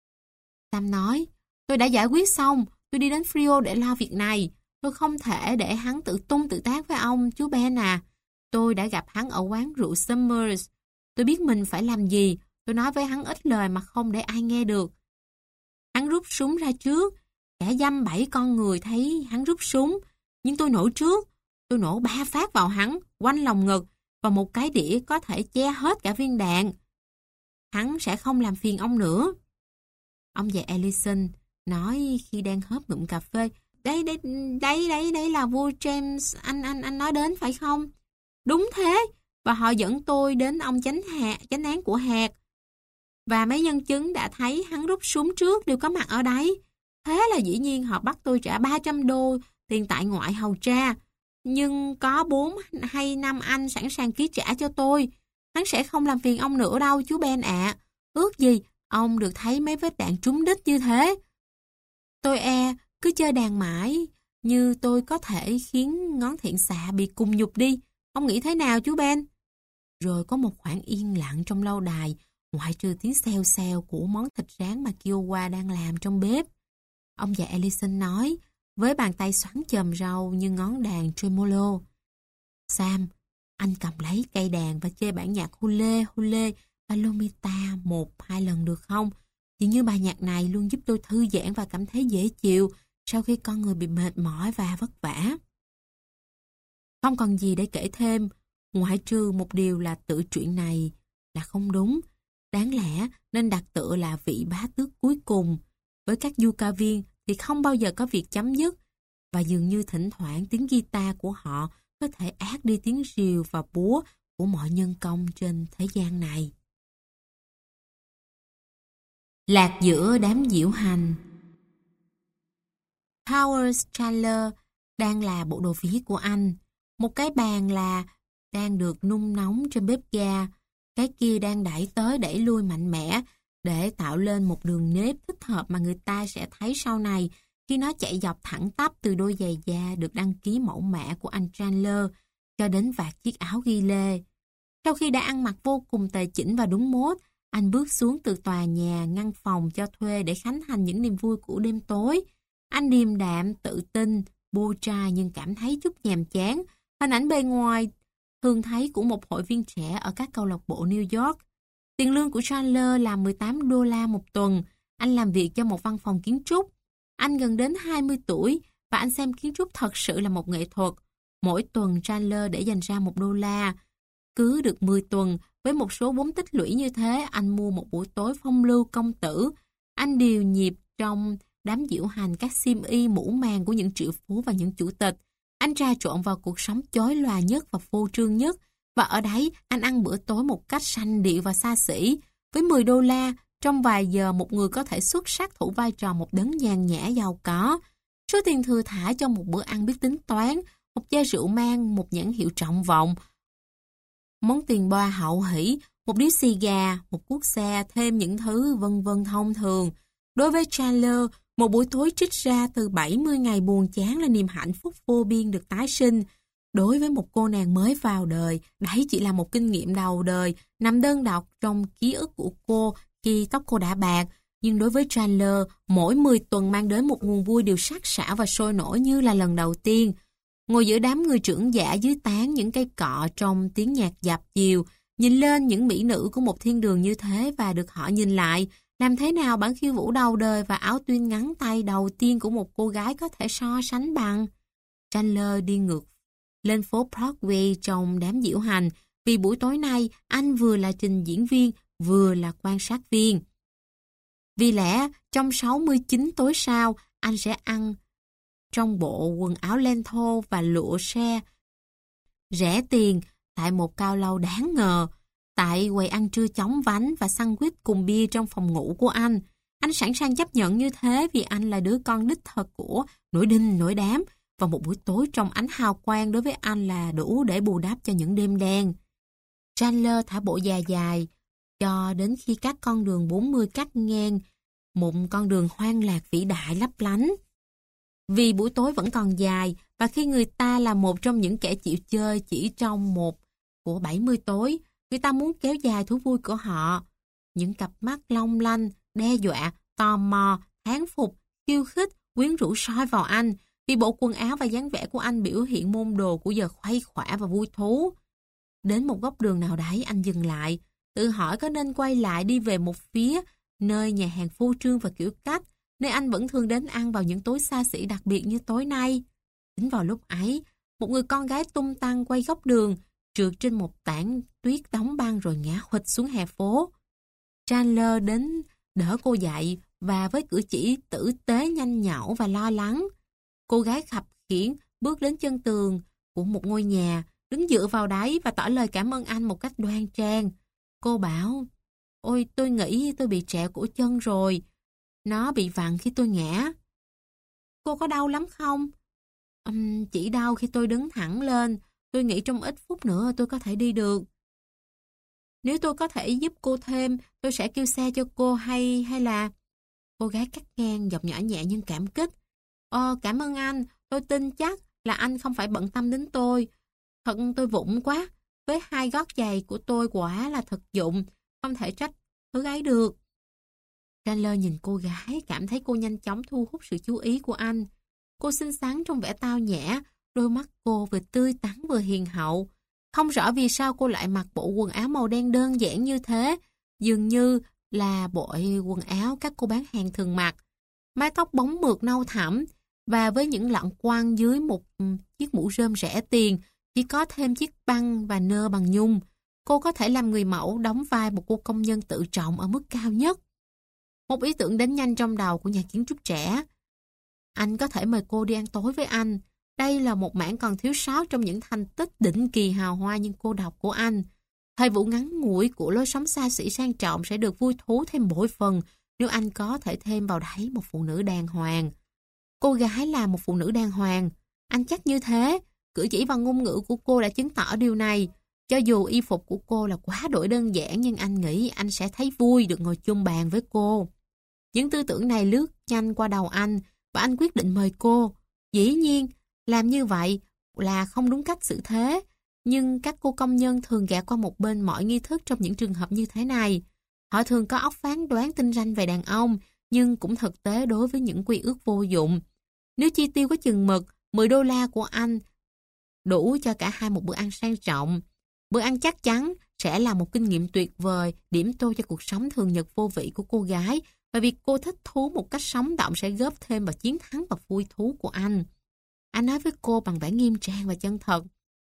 Sam nói, tôi đã giải quyết xong, tôi đi đến Frio để lo việc này. Tôi không thể để hắn tự tung tự tác với ông, chú Ben à. Tôi đã gặp hắn ở quán rượu Summers. Tôi biết mình phải làm gì. Tôi nói với hắn ít lời mà không để ai nghe được. Hắn rút súng ra trước. Kẻ dăm bảy con người thấy hắn rút súng. Nhưng tôi nổ trước. Tôi nổ ba phát vào hắn, quanh lòng ngực, và một cái đĩa có thể che hết cả viên đạn. Hắn sẽ không làm phiền ông nữa. Ông già Ellison nói khi đang hớp ngụm cà phê. Đây, đây, đây, đây, đây là vua James anh anh anh nói đến phải không? Đúng thế. Và họ dẫn tôi đến ông chánh hạt, chánh án của hạt. Và mấy nhân chứng đã thấy hắn rút súng trước đều có mặt ở đấy. Thế là dĩ nhiên họ bắt tôi trả ba trăm đô tiền tại ngoại hầu tra. Nhưng có bốn hay năm anh sẵn sàng ký trả cho tôi. Hắn sẽ không làm phiền ông nữa đâu chú Ben ạ. Ước gì ông được thấy mấy vết đạn trúng đích như thế. Tôi e cứ chơi đàn mãi, như tôi có thể khiến ngón thiện xạ bị cùng nhục đi. Ông nghĩ thế nào chú Ben? Rồi có một khoảng yên lặng trong lâu đài, ngoại trừ tiếng xèo xèo của món thịt rán mà Kiowa đang làm trong bếp. Ông già Ellison nói, với bàn tay xoắn chòm rau như ngón đàn tremolo. Sam, anh cầm lấy cây đàn và chơi bản nhạc Hule Hule Palomita một hai lần được không? Chỉ như bài nhạc này luôn giúp tôi thư giãn và cảm thấy dễ chịu sau khi con người bị mệt mỏi và vất vả. Không còn gì để kể thêm, ngoại trừ một điều là tự truyện này là không đúng. Đáng lẽ nên đặt tựa là vị bá tước cuối cùng. Với các Yuka viên thì không bao giờ có việc chấm dứt, và dường như thỉnh thoảng tiếng guitar của họ có thể át đi tiếng rìu và búa của mọi nhân công trên thế gian này. Lạc giữa đám diễu hành. Howard Chandler đang là bộ đồ viết của anh. Một cái bàn là đang được nung nóng trên bếp ga. Cái kia đang đẩy tới đẩy lui mạnh mẽ để tạo lên một đường nếp thích hợp mà người ta sẽ thấy sau này khi nó chạy dọc thẳng tắp từ đôi giày da được đăng ký mẫu mã của anh Chandler cho đến vạt chiếc áo ghi lê. Sau khi đã ăn mặc vô cùng tề chỉnh và đúng mốt, anh bước xuống từ tòa nhà ngăn phòng cho thuê để khánh thành những niềm vui của đêm tối. Anh điềm đạm, tự tin, bô trai nhưng cảm thấy chút nhàm chán. Hình ảnh bề ngoài thường thấy của một hội viên trẻ ở các câu lạc bộ New York. Tiền lương của Chandler là mười tám đô la một tuần. Anh làm việc cho một văn phòng kiến trúc. Anh gần đến hai mươi tuổi và anh xem kiến trúc thật sự là một nghệ thuật. Mỗi tuần Chandler để dành ra một đô la. Cứ được mười tuần, với một số vốn tích lũy như thế, anh mua một buổi tối phong lưu công tử. Anh điều nhịp trong đám diễu hành các xiêm y mũ màng của những triệu phú và những chủ tịch. Anh trà trộn vào cuộc sống chói lòa nhất và phô trương nhất. Và ở đấy, anh ăn bữa tối một cách sanh điệu và xa xỉ. Với mười đô la, trong vài giờ một người có thể xuất sắc thủ vai trò một đấng nhàn nhã giàu có. Số tiền thừa thả cho một bữa ăn biết tính toán, một chai rượu mang một nhãn hiệu trọng vọng, món tiền boa hậu hỷ, một điếu xì gà, một cuốc xe, thêm những thứ vân vân thông thường. Đối với Chandler, một buổi tối trích ra từ bảy mươi ngày buồn chán là niềm hạnh phúc vô biên được tái sinh. Đối với một cô nàng mới vào đời, đấy chỉ là một kinh nghiệm đầu đời, nằm đơn độc trong ký ức của cô khi tóc cô đã bạc. Nhưng đối với Chandler, mỗi mười tuần mang đến một nguồn vui đều sắc sảo và sôi nổi như là lần đầu tiên. Ngồi giữa đám người trưởng giả dưới tán những cây cọ trong tiếng nhạc dạp chiều, nhìn lên những mỹ nữ của một thiên đường như thế và được họ nhìn lại, làm thế nào bản khiêu vũ đầu đời và áo tuyên ngắn tay đầu tiên của một cô gái có thể so sánh bằng? Chandler đi ngược lên phố Broadway trong đám diễu hành, vì buổi tối nay anh vừa là trình diễn viên, vừa là quan sát viên. Vì lẽ, trong sáu mươi chín tối sau, anh sẽ ăn trong bộ quần áo len thô và lụa xe rẻ tiền tại một cao lầu đáng ngờ, tại quầy ăn trưa chóng vánh và sandwich cùng bia trong phòng ngủ của anh. Anh sẵn sàng chấp nhận như thế vì anh là đứa con đích thực của nổi đinh nổi đám, và một buổi tối trong ánh hào quang đối với anh là đủ để bù đắp cho những đêm đen. Chandler thả bộ dài dài cho đến khi các con đường bốn mươi cắt ngang một con đường hoang lạc vĩ đại lấp lánh. Vì buổi tối vẫn còn dài, và khi người ta là một trong những kẻ chịu chơi chỉ trong một của bảy mươi tối, người ta muốn kéo dài thú vui của họ. Những cặp mắt long lanh, đe dọa, tò mò, thán phục, khiêu khích, quyến rũ soi vào anh, vì bộ quần áo và dáng vẻ của anh biểu hiện môn đồ của giờ khuây khỏa và vui thú. Đến một góc đường nào đấy anh dừng lại, tự hỏi có nên quay lại đi về một phía, nơi nhà hàng phô trương và kiểu cách, nơi anh vẫn thường đến ăn vào những tối xa xỉ đặc biệt như tối nay. Chính vào lúc ấy, một người con gái tung tăng quay góc đường, trượt trên một tảng tuyết đóng băng rồi ngã huỵch xuống hè phố. Chandler đến đỡ cô dậy và với cử chỉ tử tế nhanh nhảu và lo lắng. Cô gái khập khiễng bước đến chân tường của một ngôi nhà, đứng dựa vào đáy và tỏ lời cảm ơn anh một cách đoan trang. Cô bảo, ôi tôi nghĩ tôi bị trẹo cổ chân rồi. Nó bị vặn khi tôi ngã. Cô có đau lắm không? Um, chỉ đau khi tôi đứng thẳng lên. Tôi nghĩ trong ít phút nữa tôi có thể đi được. Nếu tôi có thể giúp cô thêm, tôi sẽ kêu xe cho cô hay hay là... Cô gái cắt ngang giọng nhỏ nhẹ nhưng cảm kích. Ờ, cảm ơn anh. Tôi tin chắc là anh không phải bận tâm đến tôi. Thật tôi vụng quá. Với hai gót giày của tôi quả là thực dụng. Không thể trách thứ ấy được. Chandler nhìn cô gái, cảm thấy cô nhanh chóng thu hút sự chú ý của anh. Cô xinh xắn trong vẻ tao nhã, đôi mắt cô vừa tươi tắn vừa hiền hậu. Không rõ vì sao cô lại mặc bộ quần áo màu đen đơn giản như thế, dường như là bộ quần áo các cô bán hàng thường mặc. Mái tóc bóng mượt nâu thẳm, và với những lọn quăng dưới một chiếc mũ rơm rẻ tiền, chỉ có thêm chiếc băng và nơ bằng nhung. Cô có thể làm người mẫu đóng vai một cô công nhân tự trọng ở mức cao nhất. Một ý tưởng đến nhanh trong đầu của nhà kiến trúc trẻ. Anh có thể mời cô đi ăn tối với anh. Đây là một mảng còn thiếu sót trong những thành tích đỉnh kỳ hào hoa nhưng cô độc của anh. Thời vụ ngắn ngủi của lối sống xa xỉ sang trọng sẽ được vui thú thêm bội phần nếu anh có thể thêm vào đấy một phụ nữ đàng hoàng. Cô gái là một phụ nữ đàng hoàng. Anh chắc như thế. Cử chỉ và ngôn ngữ của cô đã chứng tỏ điều này. Cho dù y phục của cô là quá đổi đơn giản, nhưng anh nghĩ anh sẽ thấy vui được ngồi chung bàn với cô. Những tư tưởng này lướt nhanh qua đầu anh và anh quyết định mời cô. Dĩ nhiên, làm như vậy là không đúng cách xử thế, nhưng các cô công nhân thường gạt qua một bên mọi nghi thức trong những trường hợp như thế này. Họ thường có óc phán đoán tinh ranh về đàn ông, nhưng cũng thực tế đối với những quy ước vô dụng. Nếu chi tiêu có chừng mực, mười đô la của anh đủ cho cả hai một bữa ăn sang trọng. Bữa ăn chắc chắn sẽ là một kinh nghiệm tuyệt vời, điểm tô cho cuộc sống thường nhật vô vị của cô gái, và việc cô thích thú một cách sống động sẽ góp thêm vào chiến thắng và vui thú của anh. Anh nói với cô bằng vẻ nghiêm trang và chân thật.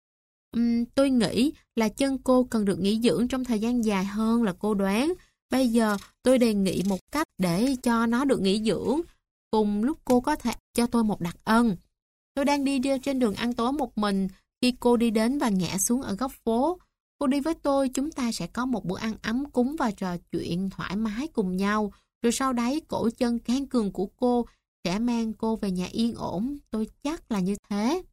Um, tôi nghĩ là chân cô cần được nghỉ dưỡng trong thời gian dài hơn là cô đoán. Bây giờ tôi đề nghị một cách để cho nó được nghỉ dưỡng. Cùng lúc cô có thể cho tôi một đặc ân. Tôi đang đi trên đường ăn tối một mình khi cô đi đến và ngã xuống ở góc phố. Cô đi với tôi, chúng ta sẽ có một bữa ăn ấm cúng và trò chuyện thoải mái cùng nhau. Rồi sau đấy cổ chân can cường của cô sẽ mang cô về nhà yên ổn. Tôi chắc là như thế.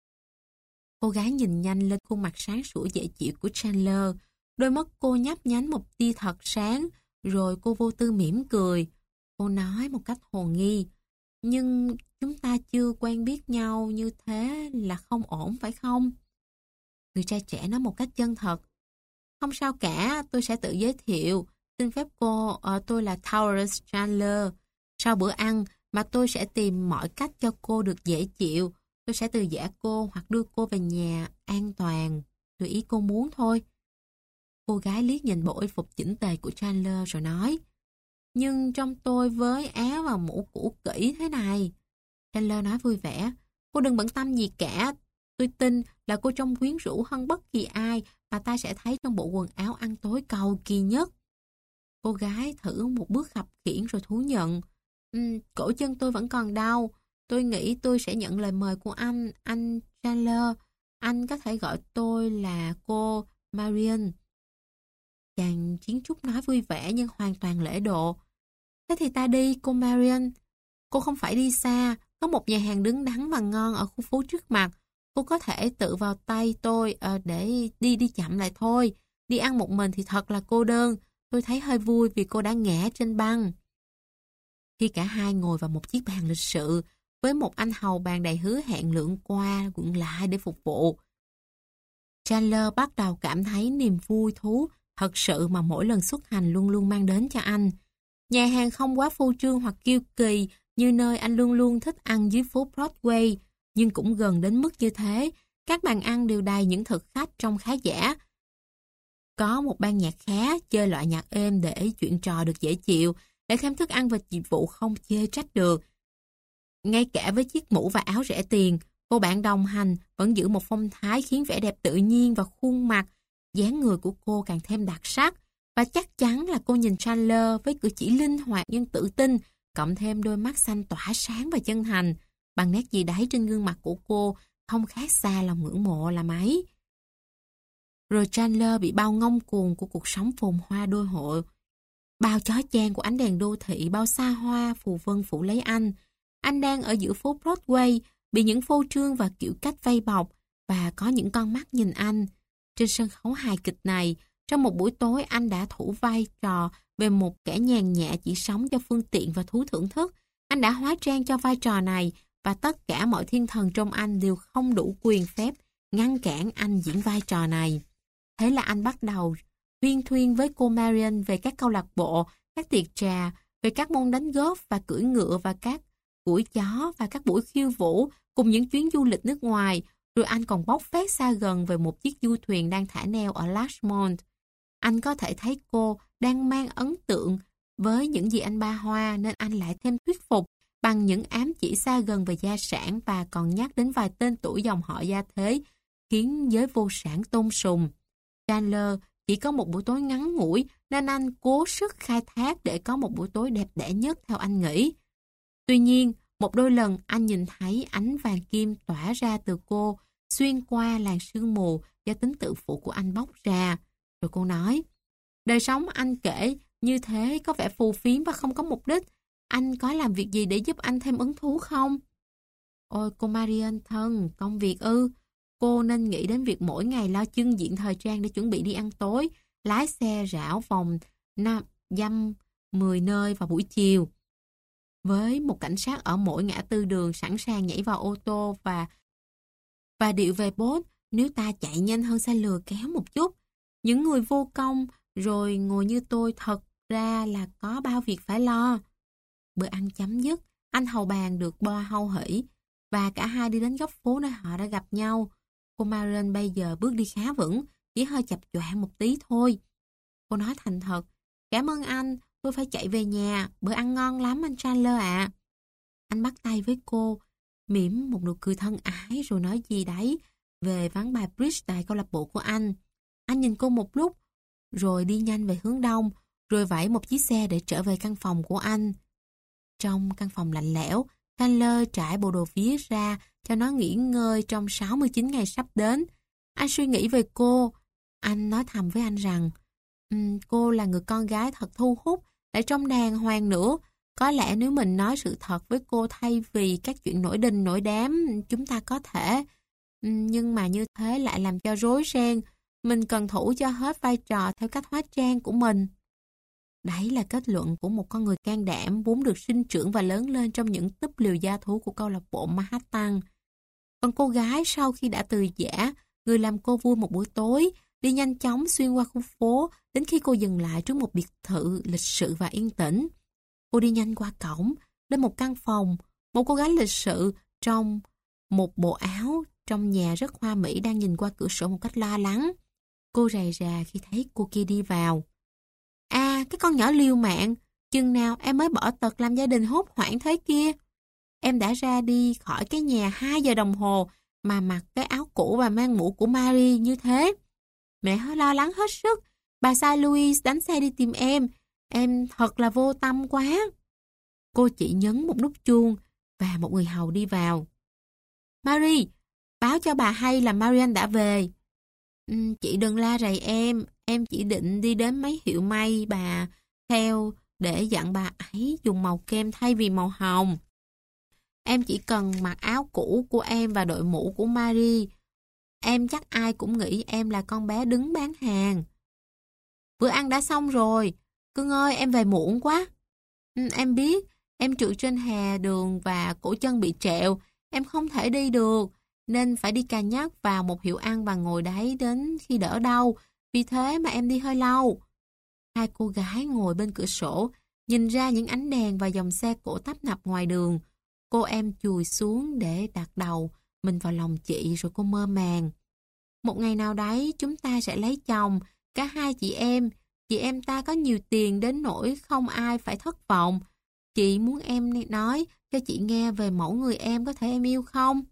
Cô gái nhìn nhanh lên khuôn mặt sáng sủa dễ chịu của Chandler. Đôi mắt cô nhấp nhánh một tia thật sáng, rồi cô vô tư mỉm cười. Cô nói một cách hồ nghi. Nhưng chúng ta chưa quen biết nhau như thế là không ổn phải không? Người trai trẻ nói một cách chân thật. Không sao cả, tôi sẽ tự giới thiệu. Xin phép cô, uh, tôi là Taurus Chandler. Sau bữa ăn mà tôi sẽ tìm mọi cách cho cô được dễ chịu. Tôi sẽ từ giã cô hoặc đưa cô về nhà an toàn. Tùy ý cô muốn thôi. Cô gái liếc nhìn bộ y phục chỉnh tề của Chandler rồi nói. Nhưng trong tôi với áo và mũ cũ kỹ thế này. Chandler nói vui vẻ. Cô đừng bận tâm gì cả. Tôi tin là cô trông quyến rũ hơn bất kỳ ai mà ta sẽ thấy trong bộ quần áo ăn tối cầu kỳ nhất. Cô gái thử một bước khập khiễng rồi thú nhận. Um, cổ chân tôi vẫn còn đau. Tôi nghĩ tôi sẽ nhận lời mời của anh, anh Chandler. Anh có thể gọi tôi là cô Marion. Chàng kiến trúc nói vui vẻ nhưng hoàn toàn lễ độ. Thế thì ta đi, cô Marion. Cô không phải đi xa. Có một nhà hàng đứng đắn và ngon ở khu phố trước mặt. Cô có thể tự vào tay tôi uh, để đi đi chậm lại thôi. Đi ăn một mình thì thật là cô đơn. Tôi thấy hơi vui vì cô đã ngã trên băng. Khi cả hai ngồi vào một chiếc bàn lịch sự, với một anh hầu bàn đầy hứa hẹn lượn qua, lượn lại để phục vụ, Chandler bắt đầu cảm thấy niềm vui thú thật sự mà mỗi lần xuất hành luôn luôn mang đến cho anh. Nhà hàng không quá phô trương hoặc kiêu kỳ như nơi anh luôn luôn thích ăn dưới phố Broadway, nhưng cũng gần đến mức như thế. Các bàn ăn đều đầy những thực khách trông khá giả. Có một ban nhạc khá, chơi loại nhạc êm để chuyện trò được dễ chịu, để thêm thức ăn và dịch vụ không chê trách được. Ngay cả với chiếc mũ và áo rẻ tiền, cô bạn đồng hành vẫn giữ một phong thái khiến vẻ đẹp tự nhiên và khuôn mặt, dáng người của cô càng thêm đặc sắc. Và chắc chắn là cô nhìn Chandler với cử chỉ linh hoạt nhưng tự tin, cộng thêm đôi mắt xanh tỏa sáng và chân thành. Bằng nét gì đấy trên gương mặt của cô không khác xa lòng ngưỡng mộ là mấy. Rồi Chandler bị bao ngông cuồng của cuộc sống phồn hoa đô hộ. Bao chói chang của ánh đèn đô thị, bao xa hoa phù vân phủ lấy anh. Anh đang ở giữa phố Broadway, bị những phô trương và kiểu cách vây bọc, và có những con mắt nhìn anh. Trên sân khấu hài kịch này, trong một buổi tối anh đã thủ vai trò về một kẻ nhàn nhã chỉ sống cho phương tiện và thú thưởng thức. Anh đã hóa trang cho vai trò này, và tất cả mọi thiên thần trong anh đều không đủ quyền phép ngăn cản anh diễn vai trò này. Thế là anh bắt đầu huyên thuyên với cô Marion về các câu lạc bộ, các tiệc trà, về các môn đánh golf và cưỡi ngựa và các buổi chó và các buổi khiêu vũ cùng những chuyến du lịch nước ngoài. Rồi anh còn bóc phét xa gần về một chiếc du thuyền đang thả neo ở Larchmont. Anh có thể thấy cô đang mang ấn tượng với những gì anh ba hoa, nên anh lại thêm thuyết phục bằng những ám chỉ xa gần về gia sản và còn nhắc đến vài tên tuổi dòng họ gia thế, khiến giới vô sản tôn sùng. Chandler chỉ có một buổi tối ngắn ngủi nên anh cố sức khai thác để có một buổi tối đẹp đẽ nhất theo anh nghĩ. Tuy nhiên, một đôi lần anh nhìn thấy ánh vàng kim tỏa ra từ cô xuyên qua làn sương mù do tính tự phụ của anh bóc ra. Rồi cô nói, đời sống anh kể như thế có vẻ phù phiếm và không có mục đích. Anh có làm việc gì để giúp anh thêm hứng thú không? Ôi cô Marion thân, công việc ư? Cô nên nghĩ đến việc mỗi ngày lo chưng diện thời trang để chuẩn bị đi ăn tối, lái xe rảo vòng năm dăm mười nơi vào buổi chiều. Với một cảnh sát ở mỗi ngã tư đường sẵn sàng nhảy vào ô tô và và điệu về bốt nếu ta chạy nhanh hơn xe lừa kéo một chút. Những người vô công rồi ngồi như tôi thật ra là có bao việc phải lo. Bữa ăn chấm dứt, anh hầu bàn được bo hâu hỉ và cả hai đi đến góc phố nơi họ đã gặp nhau. Cô Marion bây giờ bước đi khá vững, chỉ hơi chập choạng một tí thôi. Cô nói thành thật, cảm ơn anh, tôi phải chạy về nhà, bữa ăn ngon lắm anh Chandler ạ. Anh bắt tay với cô, mỉm một nụ cười thân ái rồi nói gì đấy về ván bài bridge tại câu lạc bộ của anh. Anh nhìn cô một lúc, rồi đi nhanh về hướng đông, rồi vẫy một chiếc xe để trở về căn phòng của anh. Trong căn phòng lạnh lẽo, Chandler trải bộ đồ vía ra cho nó nghỉ ngơi trong sáu mươi chín ngày sắp đến. Anh suy nghĩ về cô. Anh nói thầm với anh rằng um, cô là người con gái thật thu hút, lại trông đàng hoàng nữa. Có lẽ nếu mình nói sự thật với cô thay vì các chuyện nổi đình nổi đám, chúng ta có thể. Um, nhưng mà như thế lại làm cho rối ren. Mình cần thủ cho hết vai trò theo cách hóa trang của mình. Đấy là kết luận của một con người can đảm vốn được sinh trưởng và lớn lên trong những túp liều gia thú của câu lạc bộ Manhattan. Còn cô gái sau khi đã từ giã, người làm cô vui một buổi tối, đi nhanh chóng xuyên qua khu phố đến khi cô dừng lại trước một biệt thự lịch sự và yên tĩnh. Cô đi nhanh qua cổng, lên một căn phòng, một cô gái lịch sự trong một bộ áo trong nhà rất hoa mỹ đang nhìn qua cửa sổ một cách lo lắng. Cô rầy rà khi thấy cô kia đi vào. À, cái con nhỏ liều mạng, chừng nào em mới bỏ tật làm gia đình hốt hoảng thế kia. Em đã ra đi khỏi cái nhà hai giờ đồng hồ mà mặc cái áo cũ và mang mũ của Marie như thế. Mẹ hơi lo lắng hết sức. Bà sai Louis đánh xe đi tìm em. Em thật là vô tâm quá. Cô chỉ nhấn một nút chuông và một người hầu đi vào. Marie, báo cho bà hay là Marianne đã về. Ừ, chị đừng la rầy em. Em chỉ định đi đến mấy hiệu may bà theo để dặn bà ấy dùng màu kem thay vì màu hồng. Em chỉ cần mặc áo cũ của em và đội mũ của Marie. Em chắc ai cũng nghĩ em là con bé đứng bán hàng. Bữa ăn đã xong rồi. Cưng ơi, em về muộn quá. Ừ, em biết, em trượt trên hè đường và cổ chân bị trẹo. Em không thể đi được, nên phải đi cà nhắc vào một hiệu ăn và ngồi đấy đến khi đỡ đau. Vì thế mà em đi hơi lâu. Hai cô gái ngồi bên cửa sổ, nhìn ra những ánh đèn và dòng xe cộ tấp nập ngoài đường. Cô em chùi xuống để đặt đầu mình vào lòng chị rồi cô mơ màng. Một ngày nào đấy chúng ta sẽ lấy chồng, cả hai chị em. Chị em ta có nhiều tiền đến nỗi không ai phải thất vọng. Chị muốn em nói cho chị nghe về mẫu người em có thể em yêu không?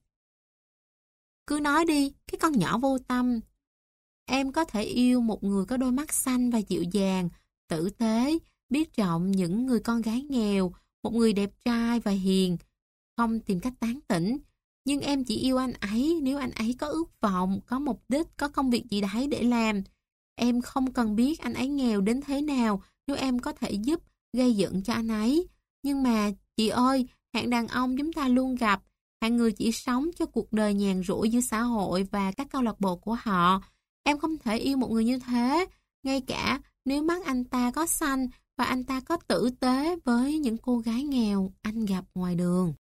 Cứ nói đi, cái con nhỏ vô tâm. Em có thể yêu một người có đôi mắt xanh và dịu dàng, tử tế, biết trọng những người con gái nghèo, một người đẹp trai và hiền, không tìm cách tán tỉnh. Nhưng em chỉ yêu anh ấy nếu anh ấy có ước vọng, có mục đích, có công việc gì đấy để làm. Em không cần biết anh ấy nghèo đến thế nào nếu em có thể giúp gây dựng cho anh ấy. Nhưng mà, chị ơi, hạng đàn ông chúng ta luôn gặp, hạng người chỉ sống cho cuộc đời nhàn rỗi giữa xã hội và các câu lạc bộ của họ. Em không thể yêu một người như thế, ngay cả nếu mắt anh ta có xanh và anh ta có tử tế với những cô gái nghèo anh gặp ngoài đường.